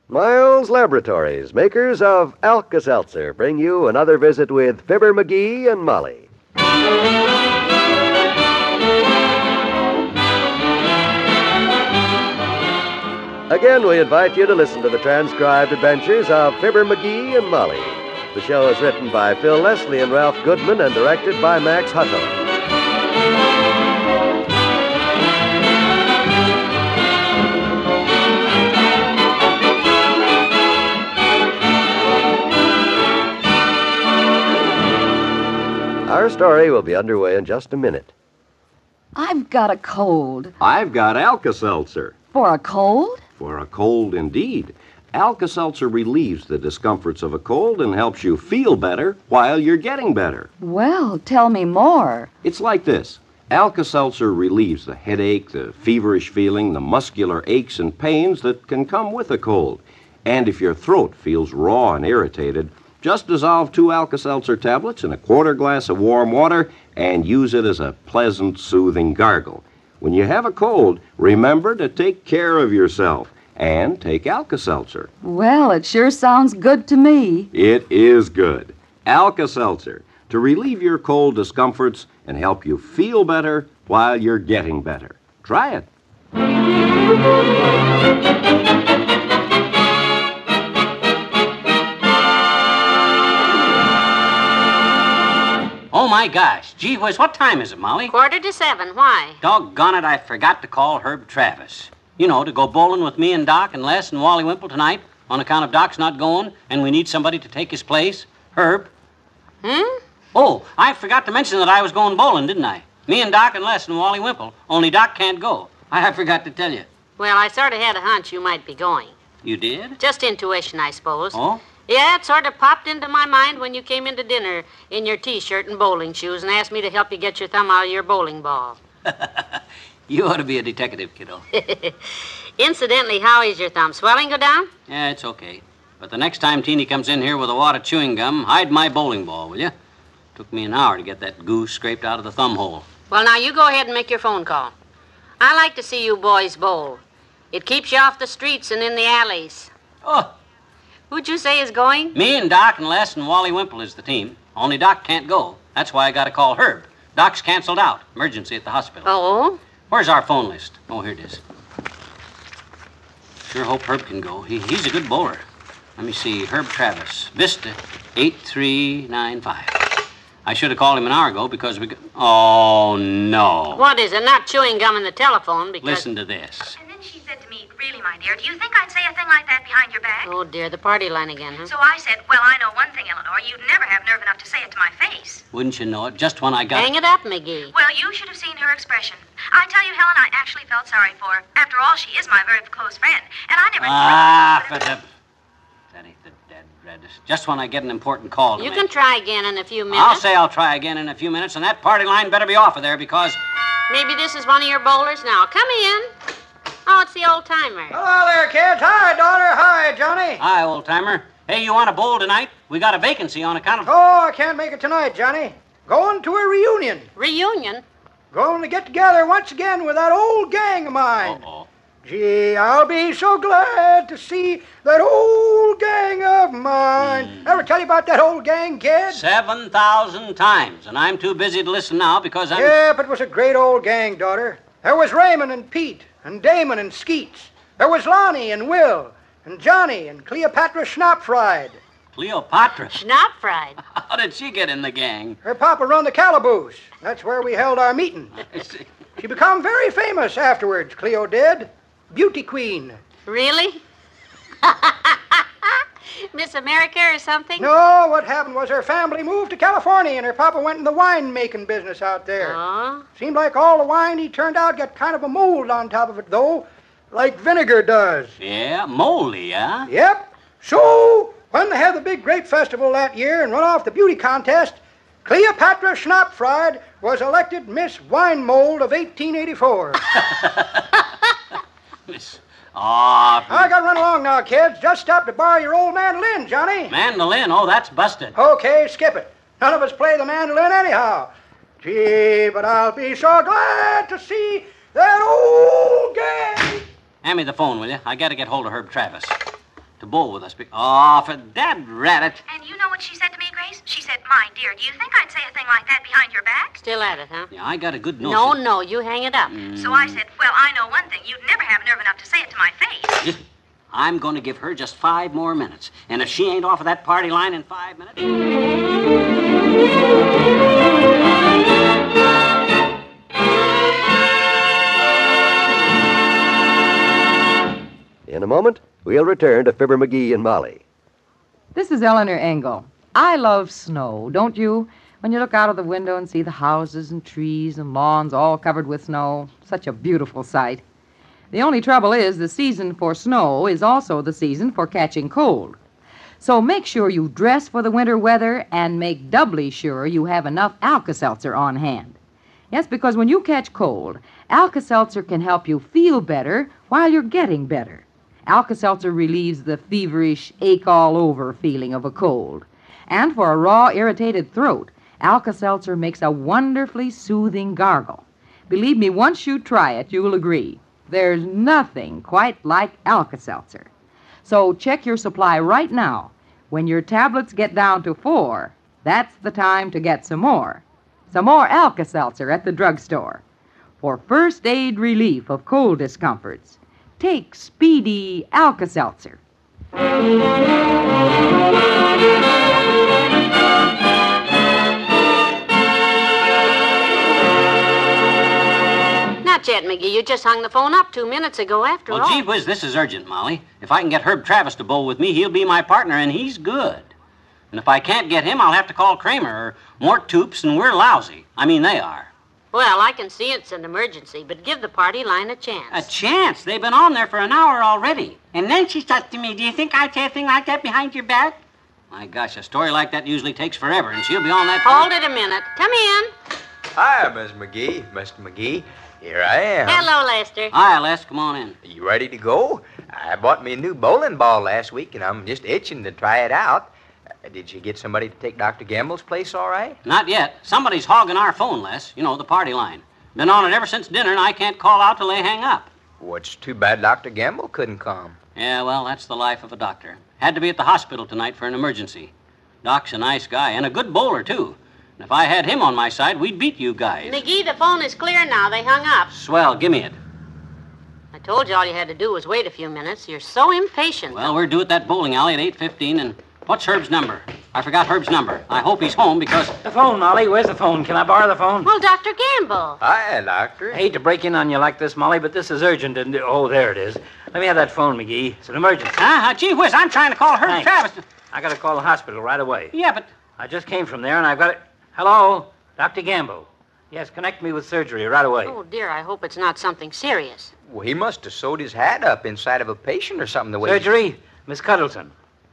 Miles Laboratories, makers of Alka-Seltzer, bring you another visit with Fibber McGee and Molly. Again, we invite you to listen to the transcribed adventures of Fibber McGee and Molly. The show is written by Phil Leslie and Ralph Goodman and directed by Max Hutto. Our story will be underway in just a minute. I've got a cold. I've got Alka-Seltzer. For a cold? For a cold, indeed. Alka-Seltzer relieves the discomforts of a cold and helps you feel better while you're getting better. Well, tell me more. It's like this. Alka-Seltzer relieves the headache, the feverish feeling, the muscular aches and pains that can come with a cold. And if your throat feels raw and irritated, just dissolve 2 Alka-Seltzer tablets in a quarter glass of warm water and use it as a pleasant, soothing gargle. When you have a cold, remember to take care of yourself and take Alka-Seltzer. Well, it sure sounds good to me. It is good. Alka-Seltzer, to relieve your cold discomforts and help you feel better while you're getting better. Try it. Oh, my gosh. Gee whiz, what time is it, Molly? 6:45. Why? Doggone it, I forgot to call Herb Travis. You know, to go bowling with me and Doc and Les and Wally Wimple tonight on account of Doc's not going and we need somebody to take his place. Herb. Oh, I forgot to mention that I was going bowling, didn't I? Me and Doc and Les and Wally Wimple. Only Doc can't go. I forgot to tell you. Well, I sort of had a hunch you might be going. You did? Just intuition, I suppose. Oh? Yeah, it sort of popped into my mind when you came into dinner in your T-shirt and bowling shoes and asked me to help you get your thumb out of your bowling ball. You ought to be a detective, kiddo. Incidentally, how is your thumb? Swelling go down? Yeah, it's okay. But the next time Teeny comes in here with a wad of chewing gum, hide my bowling ball, will you? Took me an hour to get that goose scraped out of the thumb hole. Well, now you go ahead and make your phone call. I like to see you boys bowl. It keeps you off the streets and in the alleys. Oh, Who'd you say is going? me and Doc and Les and Wally Wimple is the team. Only Doc can't go. That's why I got to call Herb. Doc's canceled out. Emergency at the hospital. Oh? Where's our phone list? Oh, here it is. Sure hope Herb can go. He's a good bowler. Let me see. Herb Travis. Vista 8395. I should have called him an hour ago because we... Oh, no. What is it? Not chewing gum in the telephone because... Listen to this. And then she said to me, really, my dear, do you think I'd say a thing like that behind your back? Oh, dear, the party line again, huh? So I said, well, I know one thing, Eleanor. You'd never have nerve enough to say it to my face. Wouldn't you know it? Just when I got... Hang it up, McGee. Well, you should have seen her expression. I tell you, Helen, I actually felt sorry for her. After all, she is my very close friend. And I never... That ain't the dead red. Just when I get an important call to You make. can try again in a few minutes. I'll say I'll try again in a few minutes, and that party line better be off of there because... Maybe this is one of your bowlers now. Come in. Oh, it's the old timer. Hello there, kids. Hi, daughter. Hi, Johnny. Hi, old-timer. Hey, you want to bowl tonight? We got a vacancy on account of... Oh, I can't make it tonight, Johnny. Going to a reunion. Reunion? Going to get together once again with that old gang of mine. Uh-oh. Gee, I'll be so glad to see that old gang of mine. Ever tell you about that old gang, kid? 7,000 times, and I'm too busy to listen now because I'm... Yeah, but it was a great old gang, daughter. There was Raymond and Pete and Damon and Skeets. There was Lonnie and Will and Johnny and Cleopatra Schnapfried. Cleopatra. Schnapp fried. How did she get in the gang? Her papa run the calaboose. That's where we held our meetings. I see. She become very famous afterwards, Cleo did. Beauty queen. Really? Miss America or something? No, what happened was her family moved to California and her papa went in the wine-making business out there. Oh? Seemed like all the wine he turned out got kind of a mold on top of it, though, like vinegar does. Yeah, moldy, huh? Yep. So, when they had the big grape festival that year and run off the beauty contest, Cleopatra Schnapfried was elected Miss Wine Mold of 1884. Miss... Aw, I gotta run along now, kids. Just stop to borrow your old mandolin, Johnny. mandolin. Oh, that's busted. Okay, skip it. None of us play the mandolin anyhow. Gee, but I'll be so glad to see that old gang. Hand me the phone, will you? I gotta get hold of Herb Travis. to bowl with us. Oh, for dad rat. And you know what she said to me, Grace? She said, my dear, do you think I'd say a thing like that behind your back? Still at it, huh? Yeah, I got a good notion. No, you hang it up. So I said, well, I know one thing. You'd never have nerve enough to say it to my face. I'm going to give her just 5 more minutes. And if she ain't off of that party line in 5 minutes... In a moment, we'll return to Fibber McGee and Molly. This is Eleanor Engel. I love snow, don't you? When you look out of the window and see the houses and trees and lawns all covered with snow, such a beautiful sight. The only trouble is the season for snow is also the season for catching cold. So make sure you dress for the winter weather and make doubly sure you have enough Alka-Seltzer on hand. Yes, because when you catch cold, Alka-Seltzer can help you feel better while you're getting better. Alka-Seltzer relieves the feverish, ache-all-over feeling of a cold. And for a raw, irritated throat, Alka-Seltzer makes a wonderfully soothing gargle. Believe me, once you try it, you'll agree. There's nothing quite like Alka-Seltzer. So check your supply right now. When your tablets get down to 4, that's the time to get some more. Some more Alka-Seltzer at the drugstore. For first aid relief of cold discomforts, take Speedy Alka-Seltzer. Not yet, McGee. You just hung the phone up 2 minutes ago after all. Well, gee whiz, this is urgent, Molly. If I can get Herb Travis to bowl with me, he'll be my partner, and he's good. And if I can't get him, I'll have to call Kramer or Mort Toops, and we're lousy. I mean, they are. Well, I can see it's an emergency, but give the party line a chance. A chance? They've been on there for an hour already. And then she said to me, do you think I'd say a thing like that behind your back? My gosh, a story like that usually takes forever, and she'll be on that... Hold it a minute. Come in. Hi, Miss McGee. Mr. McGee. Here I am. Hello, Lester. Hi, Les. Come on in. You ready to go? I bought me a new bowling ball last week, and I'm just itching to try it out. Did you get somebody to take Dr. Gamble's place all right? Not yet. Somebody's hogging our phone, Les. You know, the party line. Been on it ever since dinner, and I can't call out till they hang up. Well, it's too bad Dr. Gamble couldn't come. Yeah, well, that's the life of a doctor. Had to be at the hospital tonight for an emergency. Doc's a nice guy, and a good bowler, too. And if I had him on my side, we'd beat you guys. McGee, the phone is clear now. They hung up. Swell, give me it. I told you all you had to do was wait a few minutes. You're so impatient. Well, we're due at that bowling alley at 8:15, and what's Herb's number? I forgot Herb's number. I hope he's home because... The phone, Molly. Where's the phone? Can I borrow the phone? Well, Dr. Gamble. Hi, Doctor. I hate to break in on you like this, Molly, but this is urgent, and... Oh, there it is. Let me have that phone, McGee. It's an emergency. Gee whiz, I'm trying to call Herb Thanks. Travis. I gotta call the hospital right away. Yeah, but... I just came from there, and I've got it... Hello? Dr. Gamble. Yes, connect me with surgery right away. Oh, dear, I hope it's not something serious. Well, he must have sewed his hat up inside of a patient or something the way... Surgery? Miss Cuddleton.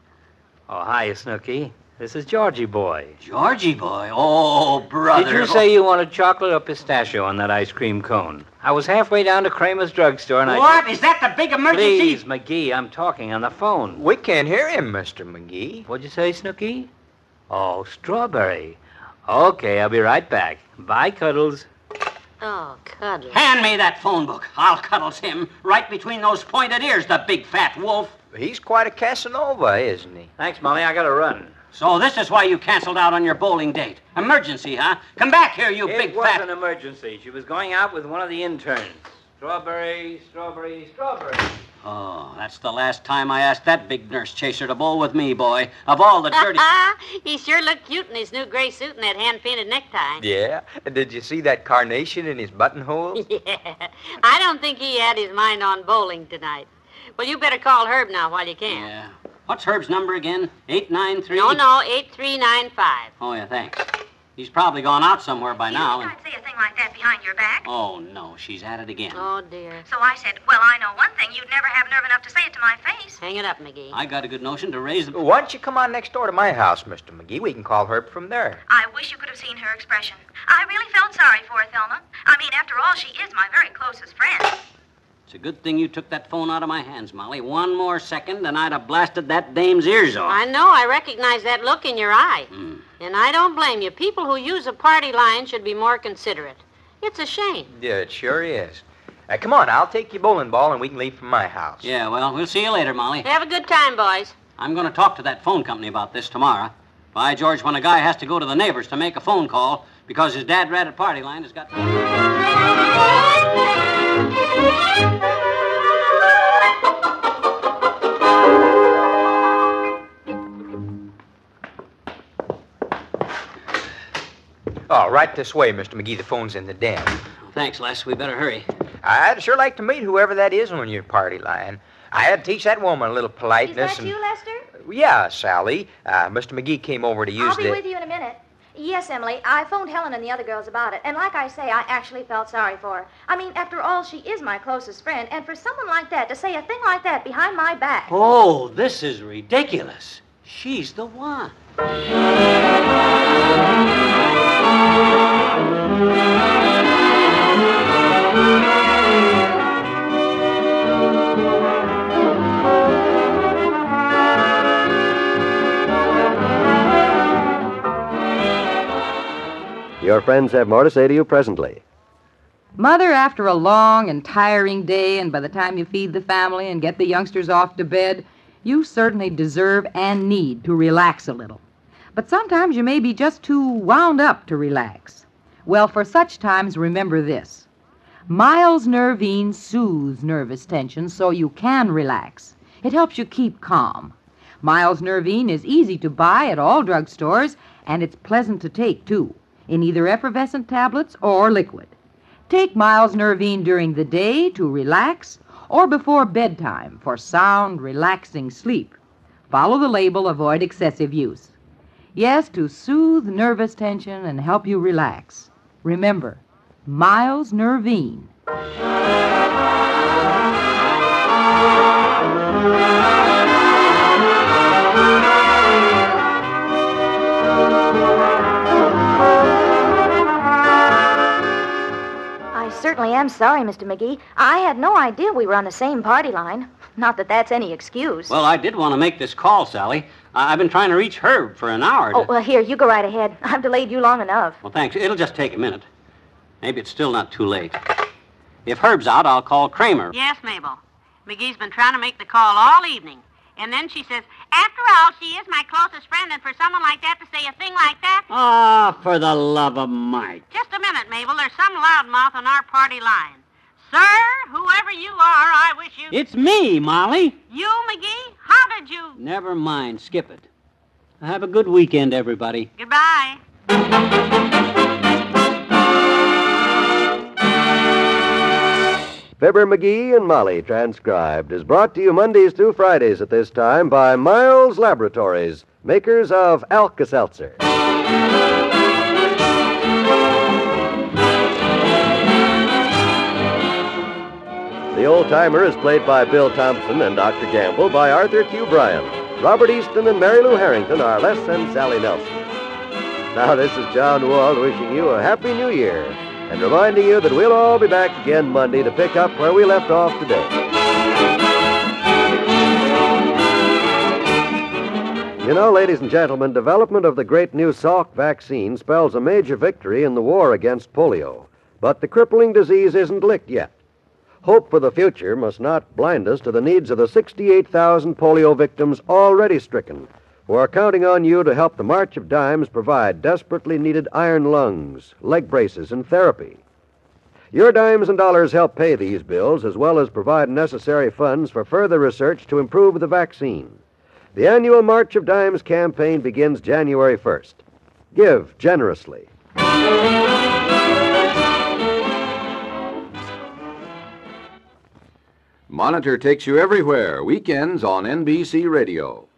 Oh, hi, Snooky. This is Georgie boy. Georgie boy? Oh, brother. Did you say you wanted chocolate or pistachio on that ice cream cone? I was halfway down to Kramer's drugstore and What? Is that the big emergency? Please, McGee, I'm talking on the phone. We can't hear him, Mr. McGee. What'd you say, Snooky? Oh, strawberry. Okay, I'll be right back. Bye, Cuddles. Oh, Cuddles. Hand me that phone book. I'll cuddles him right between those pointed ears, the big fat wolf. He's quite a Casanova, isn't he? Thanks, Molly. I gotta run. So this is why you canceled out on your bowling date. Emergency, huh? Come back here, you big It was fat... an emergency. She was going out with one of the interns. Strawberry, strawberry, strawberry. Oh, that's the last time I asked that big nurse chaser to bowl with me, boy. Of all the dirty... He sure looked cute in his new gray suit and that hand-painted necktie. Yeah. Did you see that carnation in his buttonhole? Yeah. I don't think he had his mind on bowling tonight. Well, you better call Herb now while you can. Yeah. What's Herb's number again? 893? No, 8395. Oh, yeah, thanks. He's probably gone out somewhere by You now. think I'd say a thing like that behind your back? Oh, no, she's at it again. Oh, dear. So I said, well, I know one thing. You'd never have nerve enough to say it to my face. Hang it up, McGee. I got a good notion to raise the... Why don't you come on next door to my house, Mr. McGee? We can call Herb from there. I wish you could have seen her expression. I really felt sorry for her, Thelma. I mean, after all, she is my very closest friend. It's a good thing you took that phone out of my hands, Molly. One more second, and I'd have blasted that dame's ears off. I know. I recognize that look in your eye. And I don't blame you. People who use a party line should be more considerate. It's a shame. Yeah, it sure is. Come on, I'll take your bowling ball and we can leave from my house. Yeah, well, we'll see you later, Molly. Have a good time, boys. I'm going to talk to that phone company about this tomorrow. By George, when a guy has to go to the neighbors to make a phone call because his dad rat at party line has got... Oh, right this way, Mr. McGee. The phone's in the den. Thanks, Les. We better hurry. I'd sure like to meet whoever that is on your party line. I had to teach that woman a little politeness. Is that you, Lester? Yeah, Sally. Mr. McGee came over to use I'll be with you in a minute. Yes, Emily, I phoned Helen and the other girls about it, and like I say, I actually felt sorry for her. I mean, after all, she is my closest friend, and for someone like that to say a thing like that behind my back... Oh, this is ridiculous. She's the one. Your friends have more to say to you presently. Mother, after a long and tiring day, and by the time you feed the family and get the youngsters off to bed, you certainly deserve and need to relax a little. But sometimes you may be just too wound up to relax. Well, for such times, remember this. Miles Nervine soothes nervous tension so you can relax. It helps you keep calm. Miles Nervine is easy to buy at all drugstores, and it's pleasant to take, too, in either effervescent tablets or liquid. Take Miles Nervine during the day to relax or before bedtime for sound, relaxing sleep. Follow the label, avoid excessive use. Yes, to soothe nervous tension and help you relax. Remember, Miles Nervine. I certainly am sorry, Mr. McGee. I had no idea we were on the same party line. Not that that's any excuse. Well, I did want to make this call, Sally. I've been trying to reach Herb for an hour. Oh, well, here, you go right ahead. I've delayed you long enough. Well, thanks. It'll just take a minute. Maybe it's still not too late. If Herb's out, I'll call Kramer. Yes, Mabel. McGee's been trying to make the call all evening. And then she says, after all, she is my closest friend, and for someone like that to say a thing like that... Ah, for the love of Mike. Just a minute, Mabel. There's some loudmouth on our party line. Sir, whoever you are, I wish you... It's me, Molly. You, McGee? How did you... Never mind. Skip it. Have a good weekend, everybody. Goodbye. Fibber, McGee, and Molly, transcribed, is brought to you Mondays through Fridays at this time by Miles Laboratories, makers of Alka-Seltzer. The old-timer is played by Bill Thompson and Dr. Gamble by Arthur Q. Bryan. Robert Easton and Mary Lou Harrington are Les and Sally Nelson. Now, this is John Wald wishing you a Happy New Year and reminding you that we'll all be back again Monday to pick up where we left off today. You know, ladies and gentlemen, development of the great new Salk vaccine spells a major victory in the war against polio. But the crippling disease isn't licked yet. Hope for the future must not blind us to the needs of the 68,000 polio victims already stricken, who are counting on you to help the March of Dimes provide desperately needed iron lungs, leg braces, and therapy. Your dimes and dollars help pay these bills, as well as provide necessary funds for further research to improve the vaccine. The annual March of Dimes campaign begins January 1st. Give generously. Monitor takes you everywhere, weekends on NBC Radio.